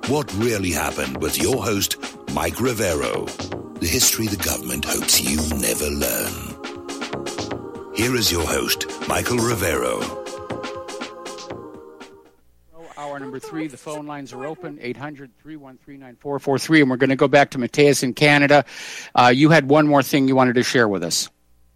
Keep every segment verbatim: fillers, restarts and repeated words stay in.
What really happened with your host, Mike Rivero. The history the government hopes you never learn. Here is your host, Michael Rivero. Hour number three, the phone lines are open, eight hundred, three one three, nine four four three, and we're going to go back to Matthias in Canada. Uh, you had one more thing you wanted to share with us.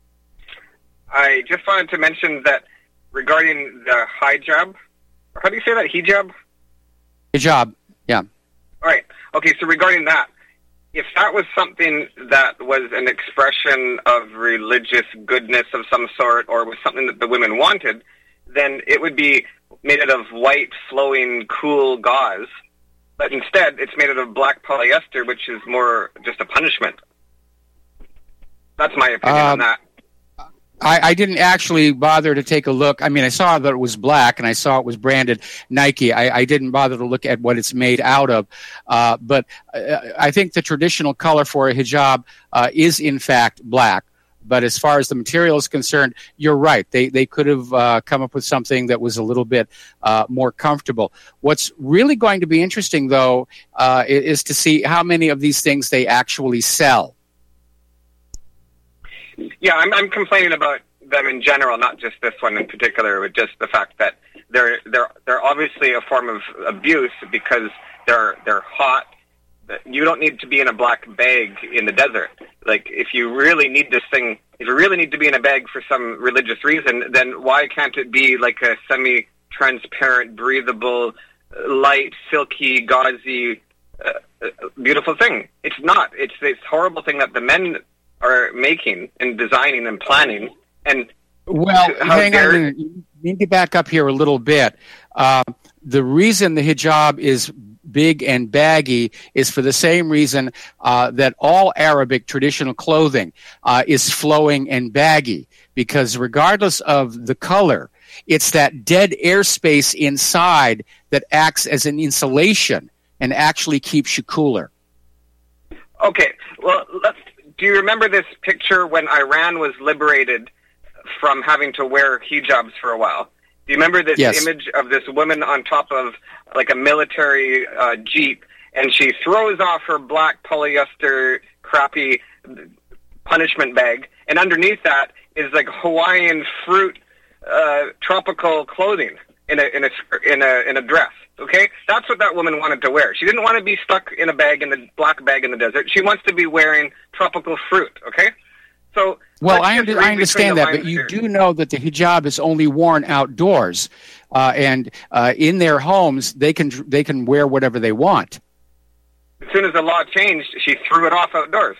I just wanted to mention that regarding the hijab, how do you say that, hijab? Hijab, yeah. All right. Okay, so regarding that, if that was something that was an expression of religious goodness of some sort, or was something that the women wanted, then it would be made out of white, flowing, cool gauze. But instead, it's made out of black polyester, which is more just a punishment. That's my opinion um, on that. I, I didn't actually bother to take a look. I mean, I saw that it was black, and I saw it was branded Nike. I, I didn't bother to look at what it's made out of. Uh, but uh, I think the traditional color for a hijab uh, is, in fact, black. But as far as the material is concerned, you're right. They they could have uh, come up with something that was a little bit uh, more comfortable. What's really going to be interesting, though, uh, is to see how many of these things they actually sell. Yeah, I'm, I'm complaining about them in general, not just this one in particular, but just the fact that they're they're they're obviously a form of abuse because they're they're hot. You don't need to be in a black bag in the desert. Like, if you really need this thing, if you really need to be in a bag for some religious reason, then why can't it be like a semi-transparent, breathable, light, silky, gauzy, uh, beautiful thing? It's not. It's this horrible thing that the men are making and designing and planning. And well, hang on. You need to back up here a little bit. Uh, the reason the hijab is big and baggy is for the same reason uh, that all Arabic traditional clothing uh, is flowing and baggy, because regardless of the color, it's that dead airspace inside that acts as an insulation and actually keeps you cooler. Okay, well, let's, do you remember this picture when Iran was liberated from having to wear hijabs for a while? Do you remember this yes. image of this woman on top of like a military uh, jeep, and she throws off her black polyester crappy punishment bag, and underneath that is like Hawaiian fruit uh, tropical clothing in a in a in a in a dress. Okay, that's what that woman wanted to wear. She didn't want to be stuck in a bag in the black bag in the desert. She wants to be wearing tropical fruit. Okay. So, well, I, under, I understand that, but you here. do know that the hijab is only worn outdoors, uh, and uh, in their homes they can they can wear whatever they want. As soon as the law changed, she threw it off outdoors.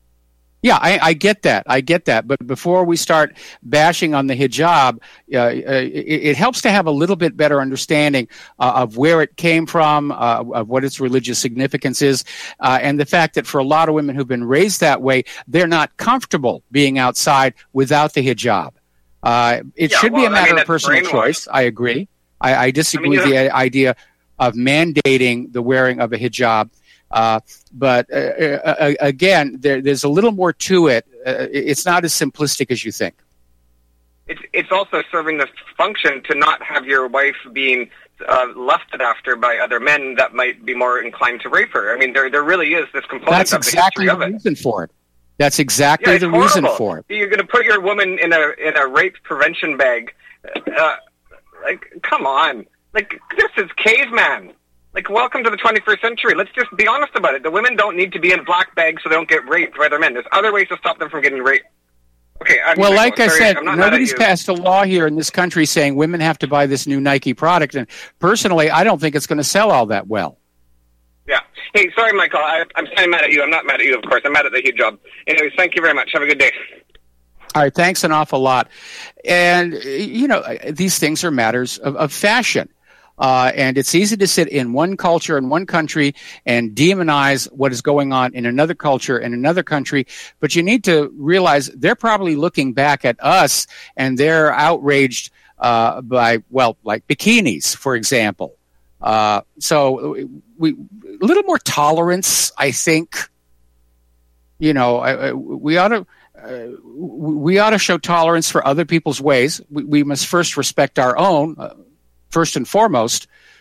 Yeah, I, I get that. I get that. But before we start bashing on the hijab, uh, uh, it, it helps to have a little bit better understanding uh, of where it came from, uh, of what its religious significance is, uh, and the fact that for a lot of women who've been raised that way, they're not comfortable being outside without the hijab. Uh, it yeah, should well, be a matter I mean, of personal choice. I agree. I, I disagree I mean, with the idea of mandating the wearing of a hijab. Uh, but uh, uh, again, there, there's a little more to it. Uh, it's not as simplistic as you think. It's it's also serving the function to not have your wife being uh, lusted after by other men that might be more inclined to rape her. I mean, there there really is this component That's of exactly the history the of it. reason for it. That's exactly yeah, the horrible. reason for it. You're going to put your woman in a in a rape prevention bag. Uh, like, come on. Like, this is caveman. Like, welcome to the twenty-first century. Let's just be honest about it. The women don't need to be in black bags so they don't get raped by other men. There's other ways to stop them from getting raped. Okay. I'm well, like I sorry, said, nobody's passed a law here in this country saying women have to buy this new Nike product. And personally, I don't think it's going to sell all that well. Yeah. Hey, sorry, Michael. I, I'm saying mad at you. I'm not mad at you, of course. I'm mad at the hijab. Anyways, thank you very much. Have a good day. All right. Thanks an awful lot. And, you know, these things are matters of, of fashion. Uh, and it's easy to sit in one culture in one country and demonize what is going on in another culture in another country. But you need to realize they're probably looking back at us and they're outraged uh, by, well, like bikinis, for example. Uh, so we a little more tolerance, I think. You know, I, I, we ought to. Uh, we ought to show tolerance for other people's ways. We, we must first respect our own. Uh, First and foremost, but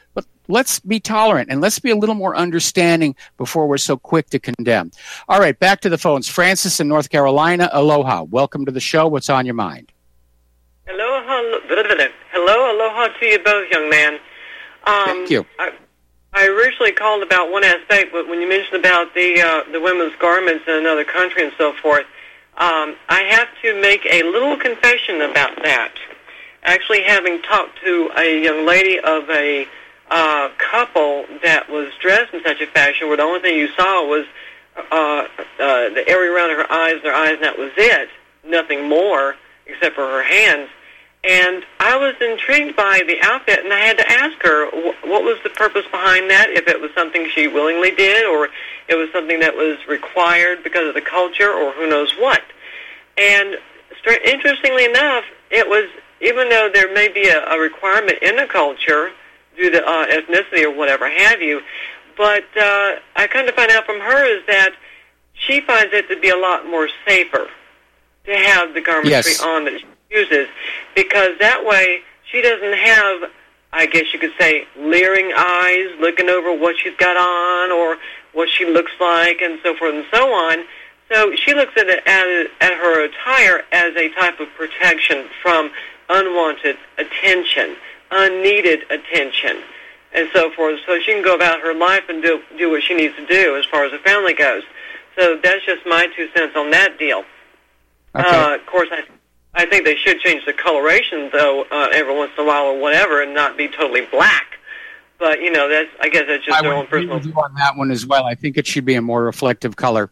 let's be tolerant and let's be a little more understanding before we're so quick to condemn. All right, back to the phones. Francis in North Carolina, aloha. Welcome to the show. What's on your mind? Hello, hello, hello, aloha to you both, young man. Um, Thank you. I, I originally called about one aspect, but when you mentioned about the uh, the women's garments in another country and so forth, um, I have to make a little confession about that. Actually, having talked to a young lady of a uh, couple that was dressed in such a fashion where the only thing you saw was uh, uh, the area around her eyes and her eyes, and that was it, nothing more except for her hands. And I was intrigued by the outfit, and I had to ask her wh- what was the purpose behind that, if it was something she willingly did, or it was something that was required because of the culture, or who knows what. And st- interestingly enough, it was, even though there may be a, a requirement in the culture due to uh, ethnicity or whatever have you, but uh, I kind of find out from her is that she finds it to be a lot more safer to have the garmentry yes. on that she uses, because that way she doesn't have, I guess you could say, leering eyes looking over what she's got on or what she looks like and so forth and so on. So she looks at it as, at her attire as a type of protection from unwanted attention, unneeded attention, and so forth. So she can go about her life and do do what she needs to do as far as the family goes. So that's just my two cents on that deal. Okay. Uh, of course, I I think they should change the coloration, though, uh, every once in a while or whatever, and not be totally black. But, you know, that's I guess that's just I their would own agree personal... with you on that one as well. I think it should be a more reflective color.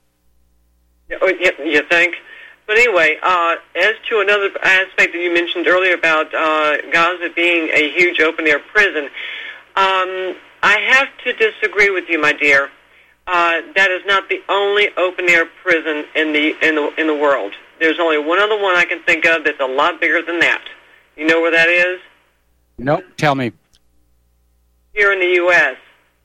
Oh, you, you think? But anyway, uh, as to another aspect that you mentioned earlier about uh, Gaza being a huge open-air prison, um, I have to disagree with you, my dear. Uh, that is not the only open-air prison in the in the in the world. There's only one other one I can think of that's a lot bigger than that. You know where that is? Nope. Tell me. Here in the U S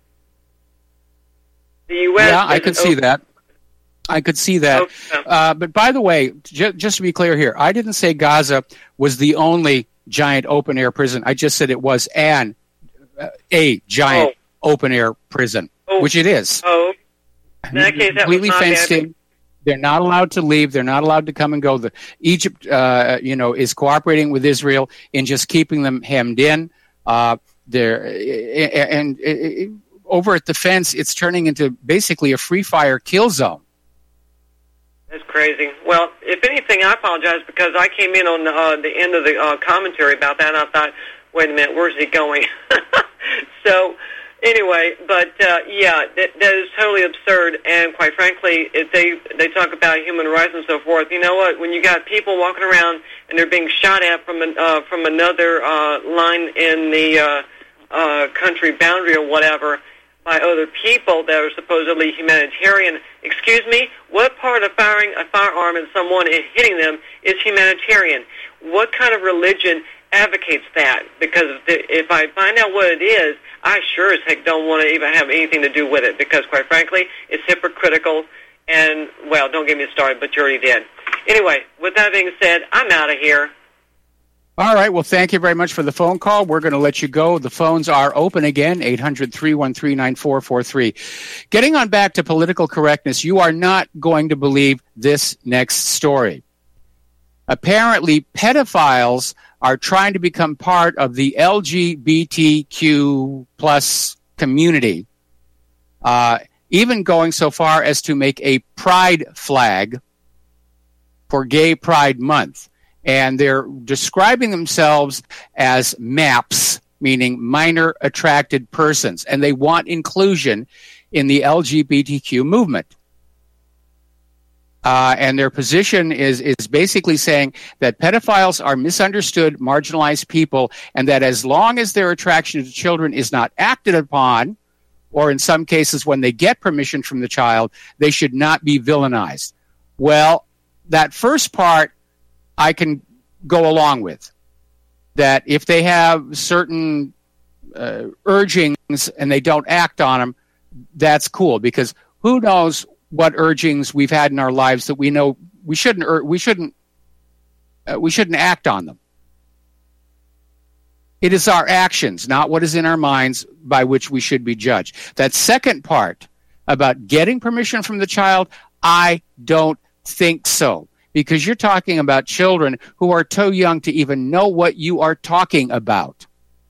The U S Yeah, I could see open- that. I could see that. Okay. Uh, but by the way, j- just to be clear here, I didn't say Gaza was the only giant open-air prison. I just said it was an uh, a giant Oh. open-air prison, Oh. which it is. Oh, in that case, that was completely not fenced bad. in. They're not allowed to leave. They're not allowed to come and go. The, Egypt, uh, you know, is cooperating with Israel in just keeping them hemmed in. Uh, they're and, and, and over at the fence, it's turning into basically a free fire kill zone. That's crazy. Well, if anything, I apologize because I came in on uh, the end of the uh, commentary about that, and I thought, wait a minute, where's he going? So, anyway, but uh, yeah, that, that is totally absurd, and quite frankly, if they they talk about human rights and so forth, you know what, when you got people walking around and they're being shot at from an, uh, from another uh, line in the uh, uh, country boundary or whatever, by other people that are supposedly humanitarian. Excuse me, what part of firing a firearm at someone and hitting them is humanitarian? What kind of religion advocates that? Because if I find out what it is, I sure as heck don't want to even have anything to do with it, because quite frankly, it's hypocritical, and, well, don't get me started, but you already did. Anyway, with that being said, I'm out of here. All right. Well, thank you very much for the phone call. We're going to let you go. The phones are open again, eight hundred, three one three, nine four four three. Getting on back to political correctness, you are not going to believe this next story. Apparently, pedophiles are trying to become part of the L G B T Q plus community, uh, even going so far as to make a pride flag for Gay Pride Month. And they're describing themselves as MAPS, meaning minor attracted persons, and they want inclusion in the L G B T Q movement. Uh, and their position is is basically saying that pedophiles are misunderstood, marginalized people, and that as long as their attraction to children is not acted upon, or in some cases when they get permission from the child, they should not be villainized. Well, that first part I can go along with, that if they have certain uh, urgings and they don't act on them, that's cool, because who knows what urgings we've had in our lives that we know we shouldn't ur- we shouldn't uh, we shouldn't act on them. It is our actions, not what is in our minds, by which we should be judged. That second part about getting permission from the child, I don't think so. Because you're talking about children who are too young to even know what you are talking about.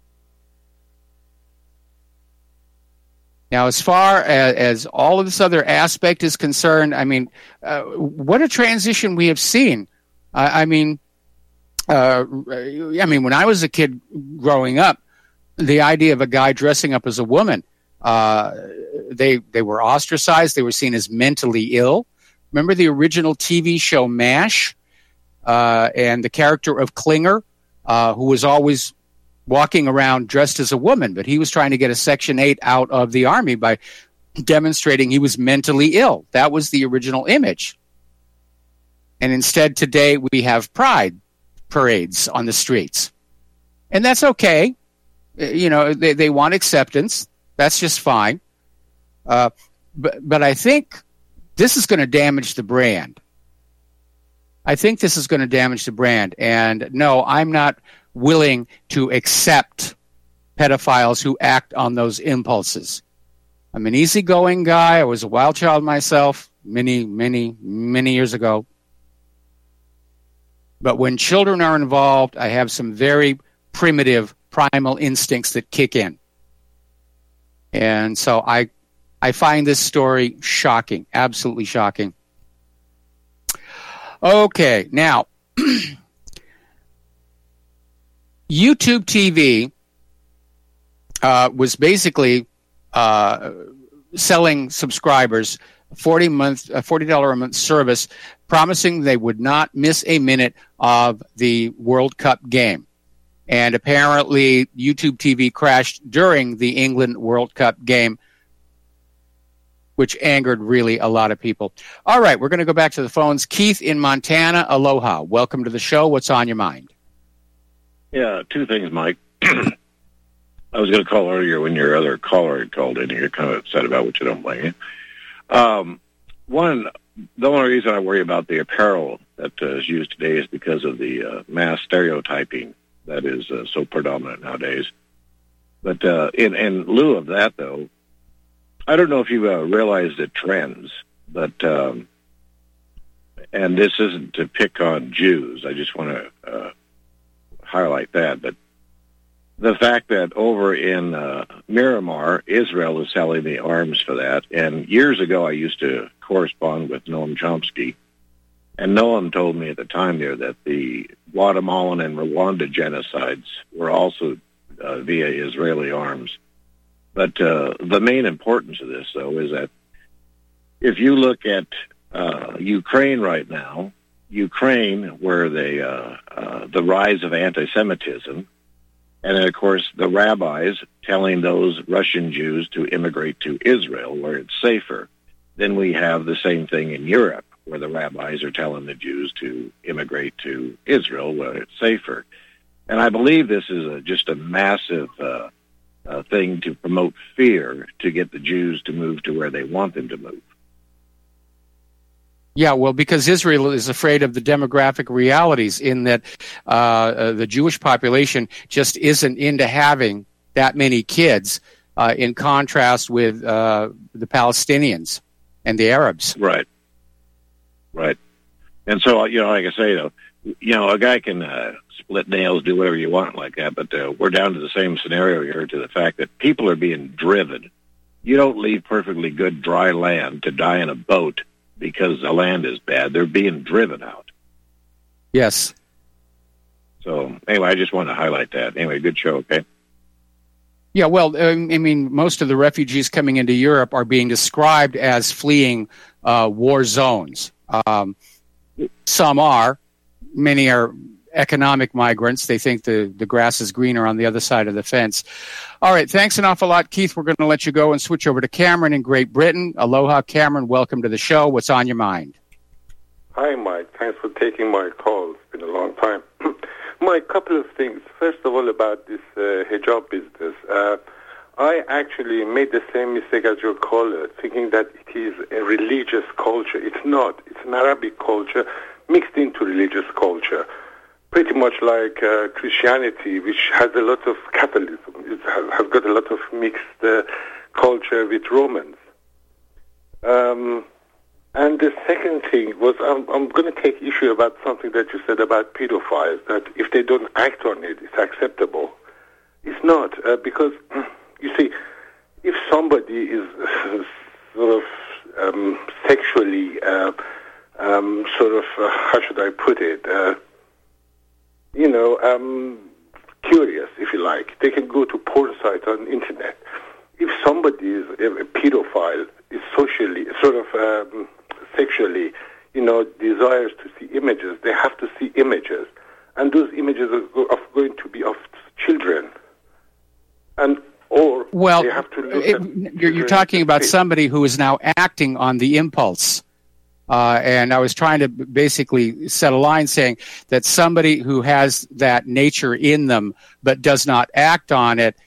Now, as far as, as all of this other aspect is concerned, I mean, uh, what a transition we have seen. Uh, I mean, uh, I mean, when I was a kid growing up, the idea of a guy dressing up as a woman, uh, they they were ostracized. They were seen as mentally ill. Remember the original T V show MASH, uh, and the character of Klinger, uh, who was always walking around dressed as a woman, but he was trying to get a Section eight out of the Army by demonstrating he was mentally ill. That was the original image. And instead, today, we have pride parades on the streets. And that's okay. You know, they, they want acceptance. That's just fine. Uh, but, but I think this is going to damage the brand. I think this is going to damage the brand. And no, I'm not willing to accept pedophiles who act on those impulses. I'm an easygoing guy. I was a wild child myself many, many, many years ago. But when children are involved, I have some very primitive, primal instincts that kick in. And so I I find this story shocking, absolutely shocking. Okay, now, YouTube T V uh, was basically uh, selling subscribers forty month, a forty dollars a month service, promising they would not miss a minute of the World Cup game. And apparently, YouTube T V crashed during the England World Cup game, which angered really a lot of people. All right, we're going to go back to the phones. Keith in Montana, aloha. Welcome to the show. What's on your mind? Yeah, two things, Mike. I was going to call earlier when your other caller had called in. You're kind of upset about which I don't blame you. Um, one, the only reason I worry about the apparel that uh, is used today is because of the uh, mass stereotyping that is uh, so predominant nowadays. But uh, in, in lieu of that, though, I don't know if you uh, realize the trends, but, um, and this isn't to pick on Jews, I just want to uh, highlight that, but the fact that over in uh, Miramar, Israel is selling the arms for that, and years ago I used to correspond with Noam Chomsky, and Noam told me at the time there that the Guatemalan and Rwanda genocides were also uh, via Israeli arms. But uh, the main importance of this, though, is that if you look at uh, Ukraine right now, Ukraine, where they, uh, uh, the rise of anti-Semitism, and then, of course, the rabbis telling those Russian Jews to immigrate to Israel, where it's safer, then we have the same thing in Europe, where the rabbis are telling the Jews to immigrate to Israel, where it's safer. And I believe this is a, just a massive uh, uh, thing to promote fear, to get the Jews to move to where they want them to move. Yeah, well, because Israel is afraid of the demographic realities in that uh, uh, the Jewish population just isn't into having that many kids, uh, in contrast with uh, the Palestinians and the Arabs. Right. Right. And so, you know, like I say, though, you know, a guy can uh, split nails, do whatever you want like that, but uh, we're down to the same scenario here, to the fact that people are being driven. You don't leave perfectly good dry land to die in a boat because the land is bad. They're being driven out. Yes. So, anyway, I just wanted to highlight that. Anyway, good show, okay? Yeah, well, I mean, most of the refugees coming into Europe are being described as fleeing uh, war zones. Um, some are. Many are economic migrants. They think the, the grass is greener on the other side of the fence. All right, thanks an awful lot, Keith. We're going to let you go and switch over to Cameron in Great Britain. Aloha, Cameron. Welcome to the show. What's on your mind? Hi, Mike. Thanks for taking my call. It's been a long time. Mike, couple of things. First of all, about this uh, hijab business. Uh, I actually made the same mistake as your caller, thinking that it is a religious culture. It's not. It's an Arabic culture mixed into religious culture. pretty much like uh, Christianity, which has a lot of Catholicism. It has, has got a lot of mixed uh, culture with Romans. Um, and the second thing was, I'm, I'm going to take issue about something that you said about pedophiles, that if they don't act on it, it's acceptable. It's not, uh, because, you see, if somebody is uh, sort of um, sexually, uh, um, sort of, uh, how should I put it, uh, you know, um, curious, if you like, they can go to porn sites on the internet. If somebody is a pedophile, is socially, sort of um, sexually, you know, desires to see images, they have to see images. And those images are, go- are going to be of children. And or well, they have to look it, at you're, you're talking about somebody who is now acting on the impulse. Uh, and I was trying to basically set a line saying that somebody who has that nature in them but does not act on it,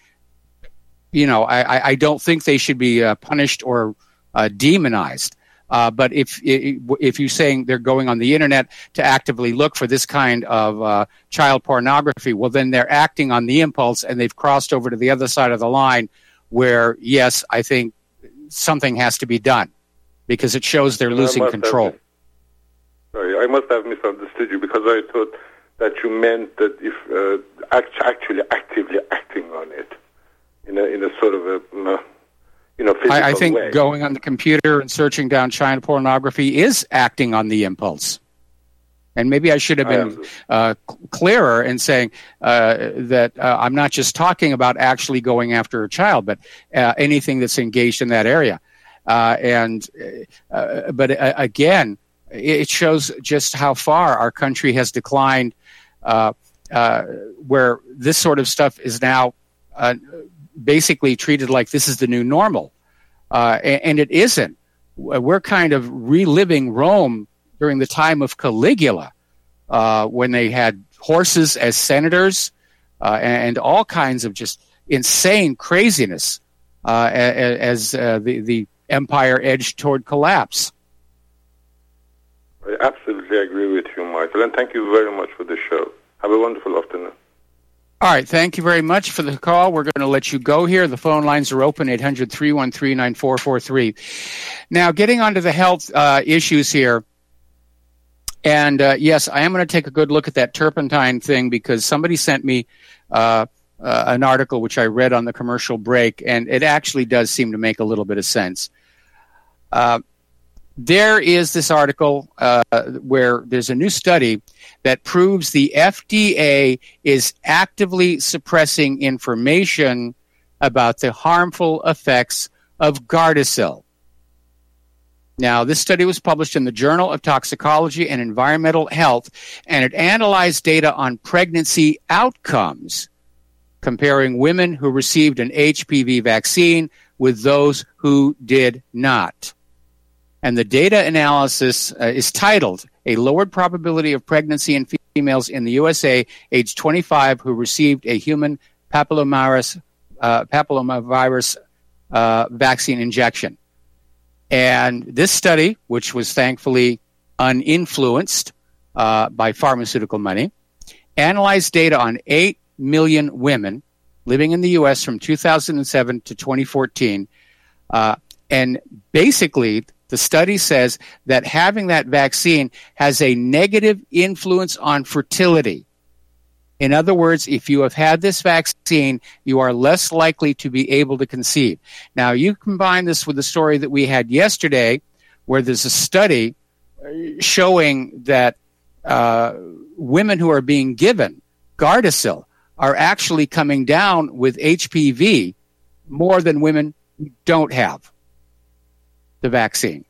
you know, I, I don't think they should be uh, punished or uh, demonized. Uh, but if if you're saying they're going on the internet to actively look for this kind of uh, child pornography, well, then they're acting on the impulse and they've crossed over to the other side of the line where, yes, I think something has to be done because it shows they're losing control. Have, sorry, I must have misunderstood you because I thought that you meant that if uh, act, actually actively acting on it in a, in a sort of a... Uh, You know, I, I think way. going on the computer and searching down child pornography is acting on the impulse. And maybe I should have been uh, clearer in saying uh, that uh, I'm not just talking about actually going after a child, but uh, anything that's engaged in that area. Uh, and uh, but uh, again, it shows just how far our country has declined, uh, uh, where this sort of stuff is now Uh, basically treated like this is the new normal. Uh, and, and it isn't. We're kind of reliving Rome during the time of Caligula, uh, when they had horses as senators, uh, and, and all kinds of just insane craziness, uh, as uh, the, the empire edged toward collapse. I absolutely agree with you, Michael, and thank you very much for the show. Have a wonderful afternoon. All right, thank you very much for the call. We're going to let you go here. The phone lines are open, eight hundred, three one three, nine four four three. Now, getting onto the health uh, issues here, and uh, yes, I am going to take a good look at that turpentine thing because somebody sent me uh, uh, an article which I read on the commercial break, and it actually does seem to make a little bit of sense. Uh, there is this article uh, where there's a new study that proves the F D A is actively suppressing information about the harmful effects of Gardasil. Now, this study was published in the Journal of Toxicology and Environmental Health, and it analyzed data on pregnancy outcomes, comparing women who received an H P V vaccine with those who did not. And the data analysis uh, is titled, A Lowered Probability of Pregnancy in Females in the U S A Age twenty-five Who Received a Human Papillomavirus, uh, papillomavirus uh, Vaccine Injection. And this study, which was thankfully uninfluenced uh, by pharmaceutical money, analyzed data on eight million women living in the U S from two thousand seven to twenty fourteen. Uh, and basically, the study says that having that vaccine has a negative influence on fertility. In other words, if you have had this vaccine, you are less likely to be able to conceive. Now, you combine this with the story that we had yesterday, where there's a study showing that uh, women who are being given Gardasil are actually coming down with H P V more than women who don't have the vaccine.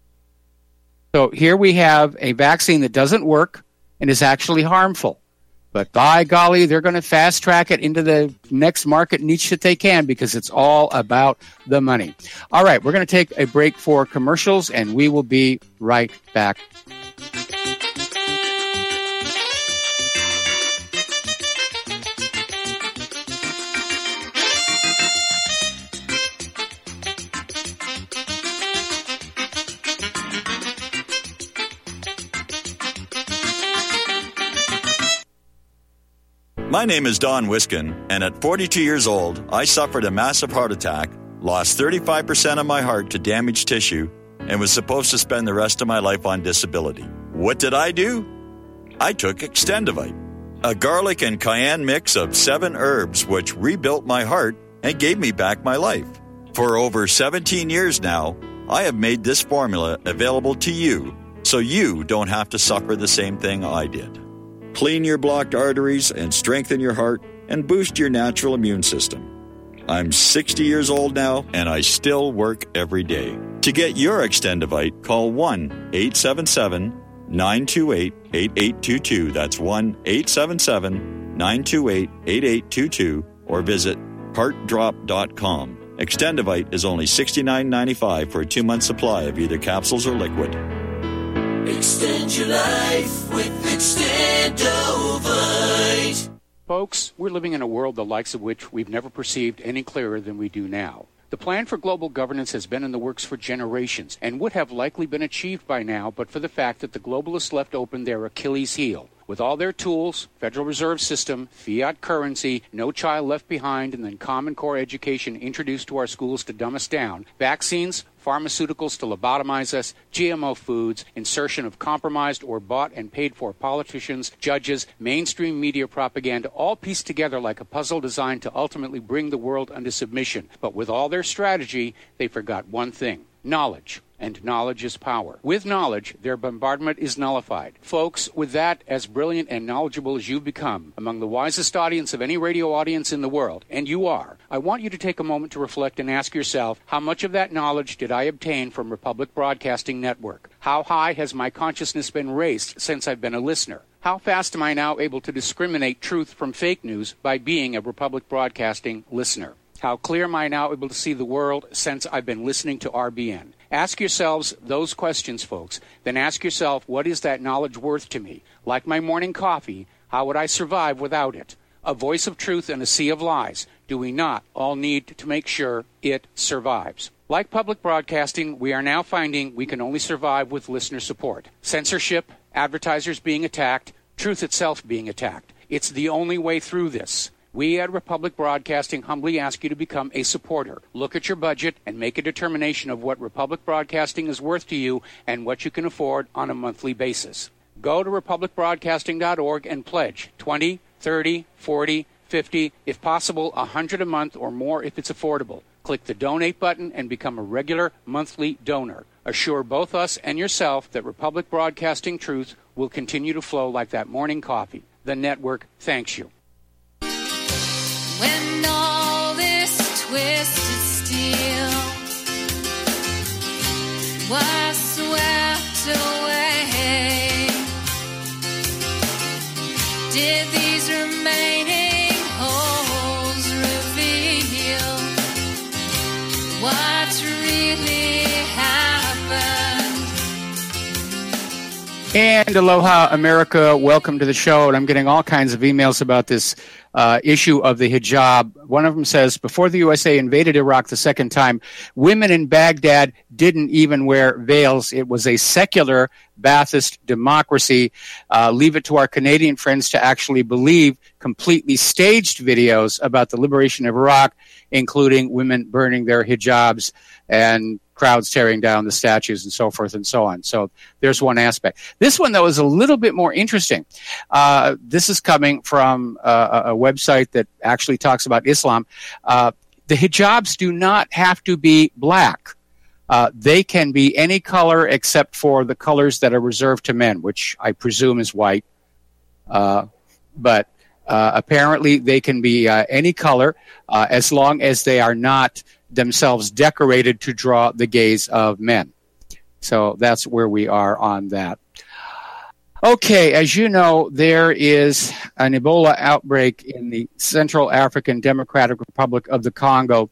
So here we have a vaccine that doesn't work and is actually harmful. But by golly, they're going to fast track it into the next market niche that they can because it's all about the money. All right, we're going to take a break for commercials, and we will be right back. My name is Don Wiskin, and at forty-two years old, I suffered a massive heart attack, lost thirty-five percent of my heart to damaged tissue, and was supposed to spend the rest of my life on disability. What did I do? I took Extendivite, a garlic and cayenne mix of seven herbs which rebuilt my heart and gave me back my life. For over seventeen years now, I have made this formula available to you so you don't have to suffer the same thing I did. Clean your blocked arteries and strengthen your heart and boost your natural immune system. I'm sixty years old now, and I still work every day. To get your Extendivite, call one eight seven seven, nine two eight, eight eight two two. That's one eight seven seven, nine two eight, eight eight two two, or visit heart drop dot com. Extendivite is only sixty-nine ninety-five for a two-month supply of either capsules or liquid. Extend your life with Extendovite. Folks, we're living in a world the likes of which we've never perceived any clearer than we do now. The plan for global governance has been in the works for generations and would have likely been achieved by now but for the fact that the globalists left open their Achilles heel. With all their tools, Federal Reserve System, fiat currency, no child left behind, and then Common Core education introduced to our schools to dumb us down, vaccines, pharmaceuticals to lobotomize us, G M O foods, insertion of compromised or bought and paid for politicians, judges, mainstream media propaganda, all pieced together like a puzzle designed to ultimately bring the world under submission. But with all their strategy, they forgot one thing: knowledge. And knowledge is power. With knowledge, their bombardment is nullified. Folks, with that, as brilliant and knowledgeable as you've become, among the wisest audience of any radio audience in the world, and you are, I want you to take a moment to reflect and ask yourself, how much of that knowledge did I obtain from Republic Broadcasting Network? How high has my consciousness been raised since I've been a listener? How fast am I now able to discriminate truth from fake news by being a Republic Broadcasting listener? How clear am I now able to see the world since I've been listening to R B N? Ask yourselves those questions, folks. Then ask yourself, what is that knowledge worth to me? Like my morning coffee, how would I survive without it? A voice of truth in a sea of lies. Do we not all need to make sure it survives? Like public broadcasting, we are now finding we can only survive with listener support. Censorship, advertisers being attacked, truth itself being attacked. It's the only way through this. We at Republic Broadcasting humbly ask you to become a supporter. Look at your budget and make a determination of what Republic Broadcasting is worth to you and what you can afford on a monthly basis. Go to republic broadcasting dot org and pledge twenty, thirty, forty, fifty, if possible one hundred a month or more if it's affordable. Click the donate button and become a regular monthly donor. Assure both us and yourself that Republic Broadcasting truth will continue to flow like that morning coffee. The network thanks you. When all this twisted steel was swept away, did these remaining holes reveal what really happened? And aloha, America. Welcome to the show. And I'm getting all kinds of emails about this Uh, issue of the hijab. One of them says, before the U S A invaded Iraq the second time, women in Baghdad didn't even wear veils. It was a secular Ba'athist democracy. Uh, leave it to our Canadian friends to actually believe completely staged videos about the liberation of Iraq, including women burning their hijabs and crowds tearing down the statues and so forth and so on. So there's one aspect. This one, though, is a little bit more interesting. Uh, this is coming from uh, a website that actually talks about Islam. Uh, the hijabs do not have to be black. Uh, they can be any color except for the colors that are reserved to men, which I presume is white. Uh, but uh, apparently they can be uh, any color uh, as long as they are not themselves decorated to draw the gaze of men. So that's where we are on that. Okay, as you know, there is an Ebola outbreak in the Central African Democratic Republic of the Congo,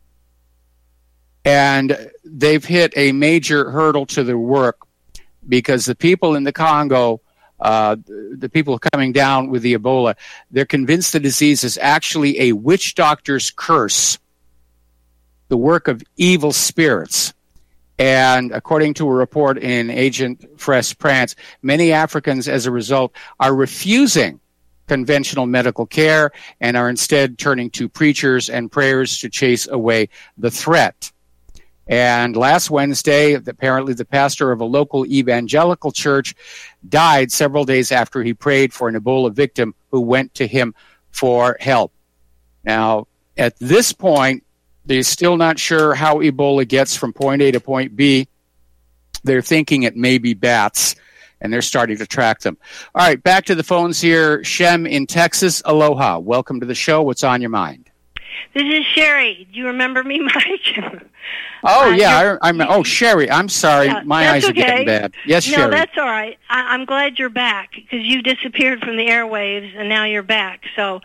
and they've hit a major hurdle to their work because the people in the Congo, uh, the people coming down with the Ebola, they're convinced the disease is actually a witch doctor's curse, the work of evil spirits. And according to a report in Agent Press France, many Africans, as a result, are refusing conventional medical care and are instead turning to preachers and prayers to chase away the threat. And last Wednesday, apparently the pastor of a local evangelical church died several days after he prayed for an Ebola victim who went to him for help. Now, at this point, they're still not sure how Ebola gets from point A to point B. They're thinking it may be bats, and they're starting to track them. All right, back to the phones here. Shem in Texas, aloha. Welcome to the show. What's on your mind? This is Sherry. Do you remember me, Mike? Oh, uh, yeah. I, I'm. Oh, Sherry. I'm sorry. Yeah, My eyes okay. are getting bad. Yes, no, Sherry. No, that's all right. I, I'm glad you're back because you disappeared from the airwaves, and now you're back. So uh,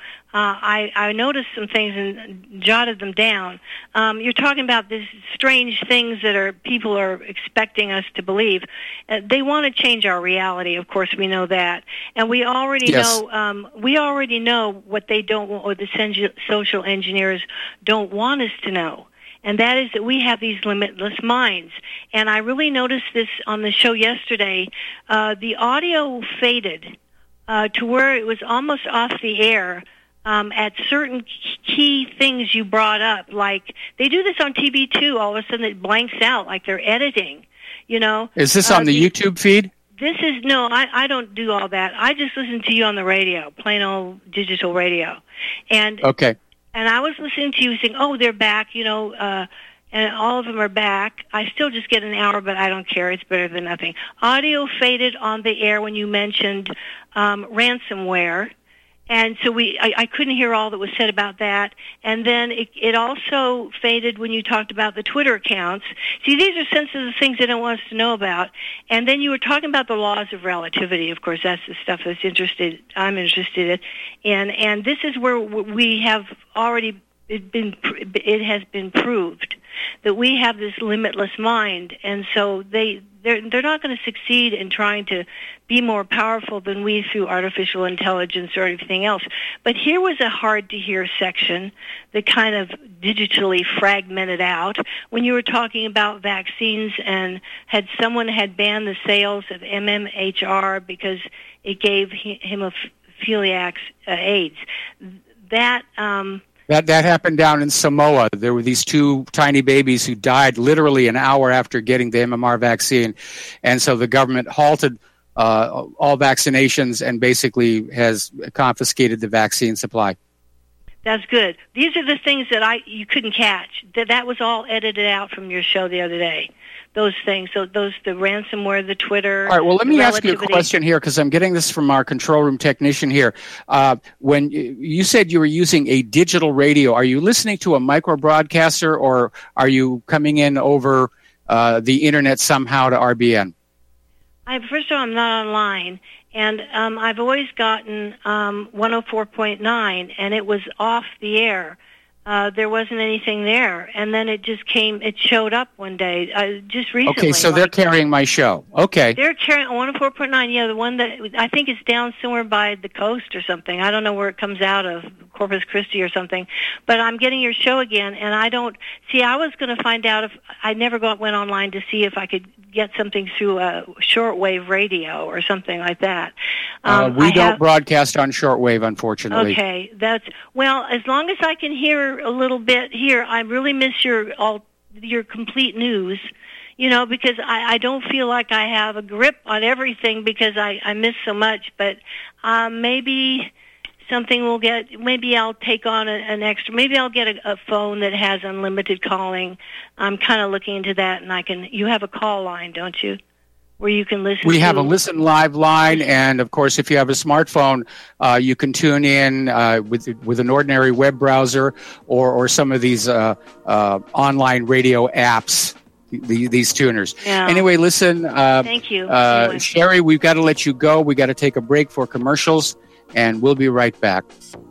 I, I noticed some things and jotted them down. Um, you're talking about these strange things that are people are expecting us to believe. Uh, they want to change our reality. Of course, we know that, and we already Yes. know. Um, we already know what they don't want, or the sen- social engineers don't want us to know. And that is that we have these limitless minds. And I really noticed this on the show yesterday. Uh, the audio faded uh, to where it was almost off the air um, at certain key things you brought up. Like, they do this on T V too. All of a sudden it blanks out like they're editing, you know. Is this uh, on the, the YouTube feed? This is, no, I, I don't do all that. I just listen to you on the radio, plain old digital radio. And Okay. And I was listening to you saying, oh, they're back, you know, uh, and all of them are back. I still just get an hour, but I don't care. It's better than nothing. Audio faded on the air when you mentioned um, ransomware. And so we, I, I couldn't hear all that was said about that. And then it, it also faded when you talked about the Twitter accounts. See, these are sensitive things they don't want us to know about. And then you were talking about the laws of relativity. Of course, that's the stuff that's interested, I'm interested in. And this is where we have already it been, it has been proved that we have this limitless mind. And so they, they're, they're not going to succeed in trying to be more powerful than we through artificial intelligence or anything else. But here was a hard-to-hear section that kind of digitally fragmented out when you were talking about vaccines and had someone had banned the sales of M M H R because it gave hemophiliacs uh, AIDS. That... Um, That that happened down in Samoa. There were these two tiny babies who died literally an hour after getting the M M R vaccine. And so the government halted uh, all vaccinations and basically has confiscated the vaccine supply. That's good. These are the things that I you couldn't catch. That that was all edited out from your show the other day. Those things, so those the ransomware, the Twitter. All right. Well, let me ask you a relativity. question here because I'm getting this from our control room technician here. Uh, when you said you were using a digital radio, are you listening to a micro broadcaster or are you coming in over uh, the internet somehow to R B N? I, first of all, I'm not online, and um, I've always gotten um, one oh four point nine, and it was off the air. Uh, there wasn't anything there, and then it just came. It showed up one day, uh, just recently. Okay, so like, they're carrying my show. Okay, they're carrying one oh four point nine. Yeah, the one that I think is down somewhere by the coast or something. I don't know where it comes out of, Corpus Christi or something. But I'm getting your show again, and I don't see. I was going to find out if I never got went online to see if I could get something through a shortwave radio or something like that. Um, uh, we I don't have, broadcast on shortwave, unfortunately. Okay, that's well. As long as I can hear a little bit here, I really miss your all your complete news. You know, because I, I don't feel like I have a grip on everything because I, I miss so much. But um, maybe something will get. Maybe I'll take on a, an extra. Maybe I'll get a, a phone that has unlimited calling. I'm kind of looking into that, and I can. You have a call line, don't you? Where you can listen We to... have a Listen Live line, and of course, if you have a smartphone, uh, you can tune in uh, with with an ordinary web browser or, or some of these uh, uh, online radio apps, the, these tuners. Yeah. Anyway, listen. Uh, Thank you. Uh, Anyway. Sherry, we've got to let you go. We've got to take a break for commercials, and we'll be right back.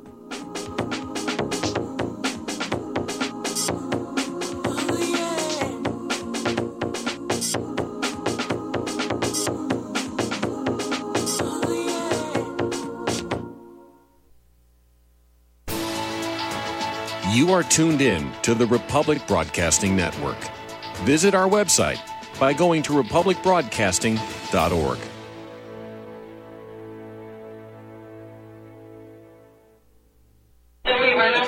You are tuned in to the Republic Broadcasting Network. Visit our website by going to republic broadcasting dot org.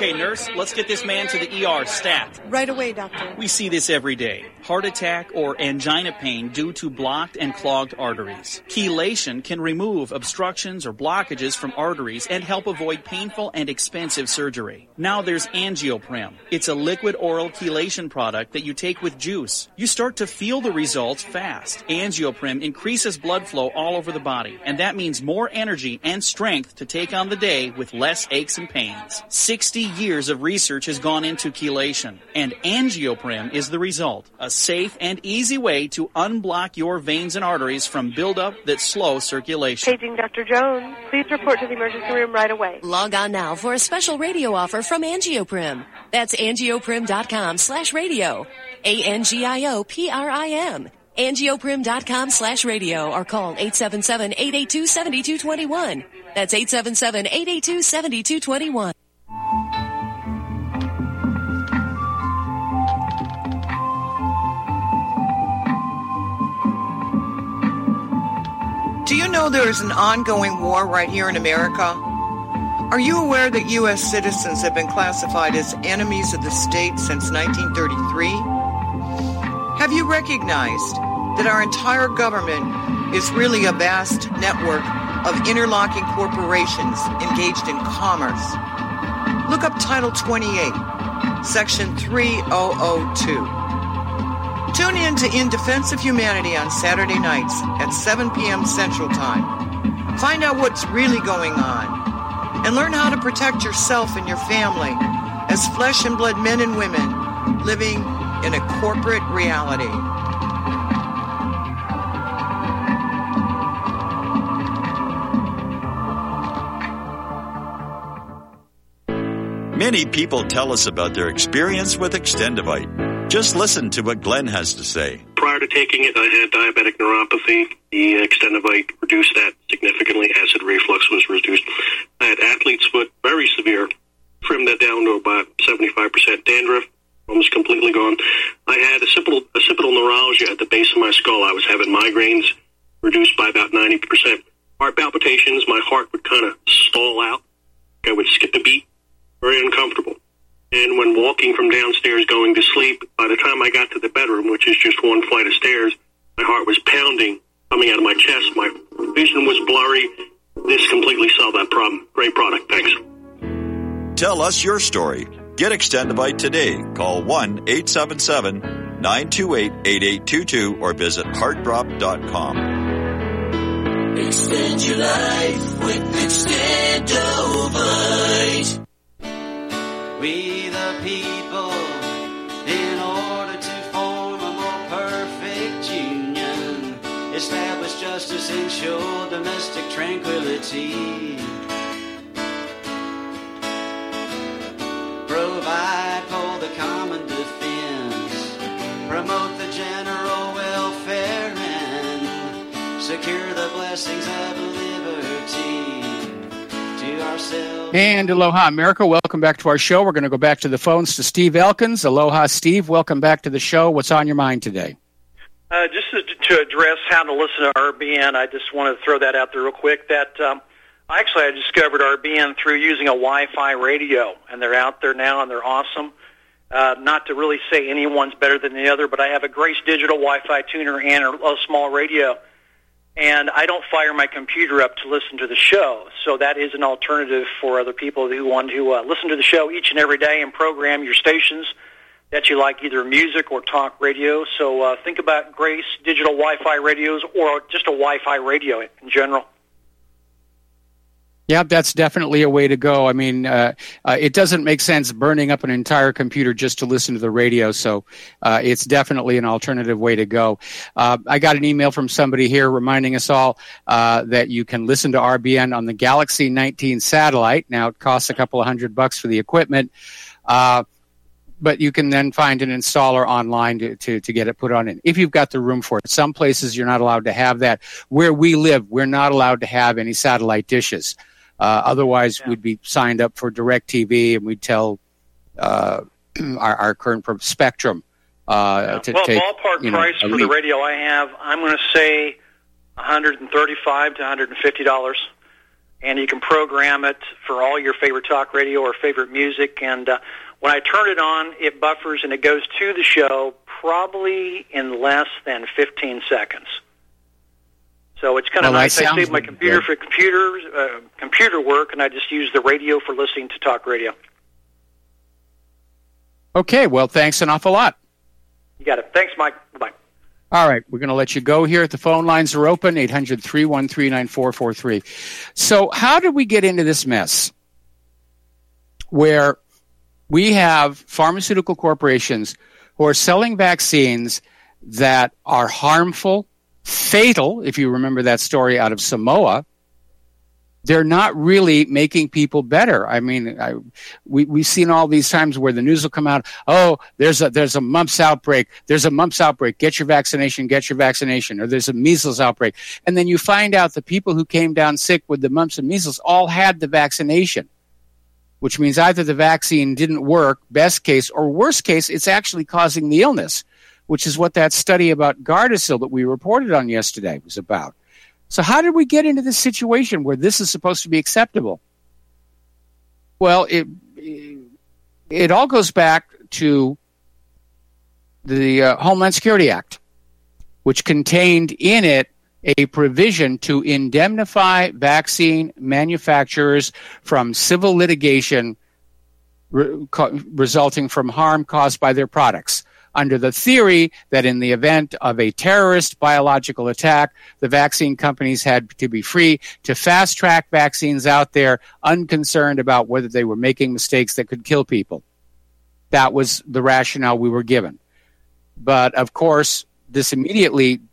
Okay, nurse, let's get this man to the E R stat. Right away, doctor. We see this every day. Heart attack or angina pain due to blocked and clogged arteries. Chelation can remove obstructions or blockages from arteries and help avoid painful and expensive surgery. Now there's Angioprim. It's a liquid oral chelation product that you take with juice. You start to feel the results fast. Angioprim increases blood flow all over the body, and that means more energy and strength to take on the day with less aches and pains. sixty years of research has gone into chelation, and Angioprim is the result. A safe and easy way to unblock your veins and arteries from buildup that slow circulation. Paging Doctor Jones. Please report to the emergency room right away. Log on now for a special radio offer from Angioprim. That's angioprim.com slash radio. A N G I O P R I M. Angioprim.com slash radio or call eight seven seven, eight eight two, seven two two one. That's eight seven seven, eight eight two, seven two two one. Do you know there is an ongoing war right here in America? Are you aware that U S citizens have been classified as enemies of the state since nineteen thirty-three? Have you recognized that our entire government is really a vast network of interlocking corporations engaged in commerce? Look up Title twenty-eight, Section three thousand two. Tune in to In Defense of Humanity on Saturday nights at seven p.m. Central Time. Find out what's really going on and learn how to protect yourself and your family as flesh and blood men and women living in a corporate reality. Many people tell us about their experience with Extendivite. Just listen to what Glenn has to say. Prior to taking it, I had diabetic neuropathy. The Extendivite reduced that significantly. Acid reflux was reduced. I had athlete's foot, very severe. Trimmed that down to about seventy-five percent. Dandruff, almost completely gone. I had occipital, occipital neuralgia at the base of my skull. I was having migraines, reduced by about ninety percent. Heart palpitations, my heart would kind of stall out. I would skip a beat. Very uncomfortable. And when walking from downstairs going to sleep, by the time I got to the bedroom, which is just one flight of stairs, my heart was pounding, coming out of my chest. My vision was blurry. This completely solved that problem. Great product. Thanks. Tell us your story. Get Extendivite today. Call one eight seven seven, nine two eight, eight eight two two or visit heart drop dot com. Extend your life with Extendivite. We the people, in order to form a more perfect union, establish justice, ensure domestic tranquility, provide for the common defense, promote the general welfare, and secure the blessings of liberty. And aloha, America. Welcome back to our show. We're going to go back to the phones to Steve Elkins. Aloha, Steve. Welcome back to the show. What's on your mind today? Uh, just to, to address how to listen to R B N, I just want to throw that out there real quick. That um, actually, I discovered R B N through using a Wi-Fi radio, and they're out there now, and they're awesome. Uh, not to really say anyone's better than the other, but I have a Grace Digital Wi-Fi tuner and a, a small radio. And I don't fire my computer up to listen to the show, so that is an alternative for other people who want to uh, listen to the show each and every day and program your stations that you like, either music or talk radio. So uh, think about Grace Digital Wi-Fi radios or just a Wi-Fi radio in general. Yeah, that's definitely a way to go. I mean, uh, uh, it doesn't make sense burning up an entire computer just to listen to the radio, so uh, it's definitely an alternative way to go. Uh, I got an email from somebody here reminding us all uh, that you can listen to R B N on the Galaxy nineteen satellite. Now, it costs a couple of hundred bucks for the equipment, uh, but you can then find an installer online to, to, to get it put on it, if you've got the room for it. Some places you're not allowed to have that. Where we live, we're not allowed to have any satellite dishes. Uh, otherwise, yeah. we'd be signed up for DirecTV, and we'd tell uh, our, our current Spectrum uh, yeah. to well, take. Ballpark you know, price for lead. the radio I have, I'm going to say one hundred thirty-five to one hundred fifty dollars. and you can program it for all your favorite talk radio or favorite music. And uh, when I turn it on, it buffers and it goes to the show probably in less than fifteen seconds. So it's kind of well, nice. I save my good. computer for computer uh, computer work, and I just use the radio for listening to talk radio. Okay, well, thanks an awful lot. You got it. Thanks, Mike. Bye-bye. All right, we're going to let you go here. The phone lines are open, eight hundred, three one three, nine four four three. So how did we get into this mess where we have pharmaceutical corporations who are selling vaccines that are harmful, fatal, if you remember that story out of Samoa? They're not really making people better. I mean, I, we, we've seen all these times where the news will come out, oh, there's a, there's a mumps outbreak. There's a mumps outbreak. Get your vaccination. Get your vaccination. Or there's a measles outbreak. And then you find out the people who came down sick with the mumps and measles all had the vaccination, which means either the vaccine didn't work, best case, or worst case, it's actually causing the illness, which is what that study about Gardasil that we reported on yesterday was about. So how did we get into this situation where this is supposed to be acceptable? Well, it it all goes back to the uh, Homeland Security Act, which contained in it a provision to indemnify vaccine manufacturers from civil litigation re- co- resulting from harm caused by their products, under the theory that in the event of a terrorist biological attack, the vaccine companies had to be free to fast-track vaccines out there, unconcerned about whether they were making mistakes that could kill people. That was the rationale we were given. But, of course, this immediately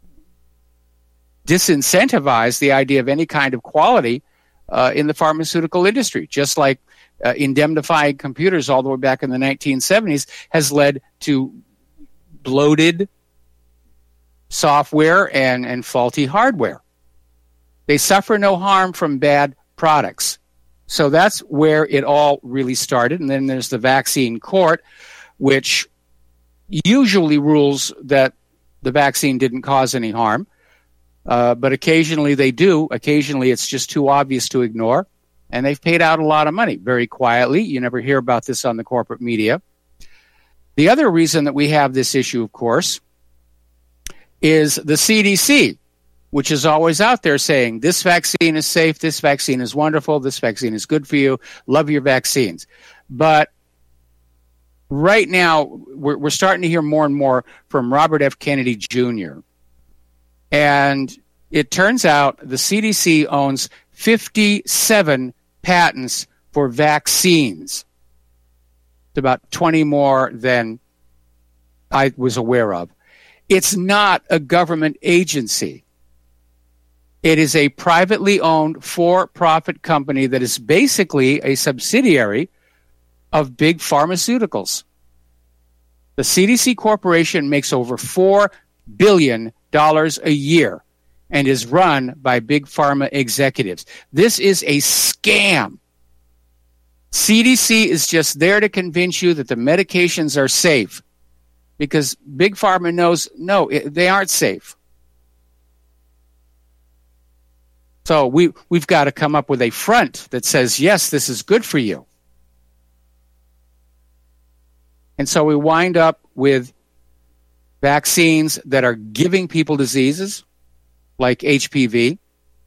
disincentivized the idea of any kind of quality uh, in the pharmaceutical industry, just like Uh, indemnifying computers all the way back in the nineteen seventies has led to bloated software and, and faulty hardware. They suffer no harm from bad products. So that's where it all really started. And then there's the vaccine court, which usually rules that the vaccine didn't cause any harm. Uh, but occasionally they do. Occasionally it's just too obvious to ignore. And they've paid out a lot of money very quietly. You never hear about this on the corporate media. The other reason that we have this issue, of course, is the C D C, which is always out there saying, this vaccine is safe, this vaccine is wonderful, this vaccine is good for you, love your vaccines. But right now, we're, we're starting to hear more and more from Robert F. Kennedy Junior And it turns out the C D C owns fifty-seven patents for vaccines. It's about twenty more than I was aware of. It's not a government agency. It is a privately owned for-profit company that is basically a subsidiary of big pharmaceuticals. The C D C Corporation makes over four billion dollars a year and is run by big pharma executives. This is a scam. C D C is just there to convince you that the medications are safe because big pharma knows, no, it, they aren't safe. So we, we've got to come up with a front that says, yes, this is good for you. And so we wind up with vaccines that are giving people diseases like H P V,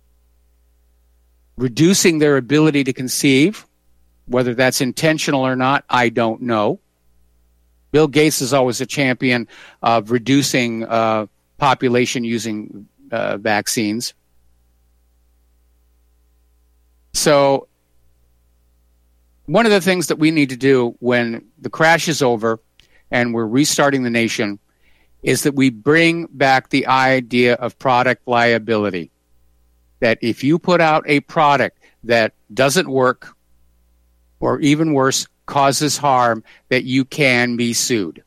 reducing their ability to conceive. Whether that's intentional or not, I don't know. Bill Gates is always a champion of reducing uh, population using uh, vaccines. So one of the things that we need to do when the crash is over and we're restarting the nation is that we bring back the idea of product liability. That if you put out a product that doesn't work, or even worse, causes harm, that you can be sued.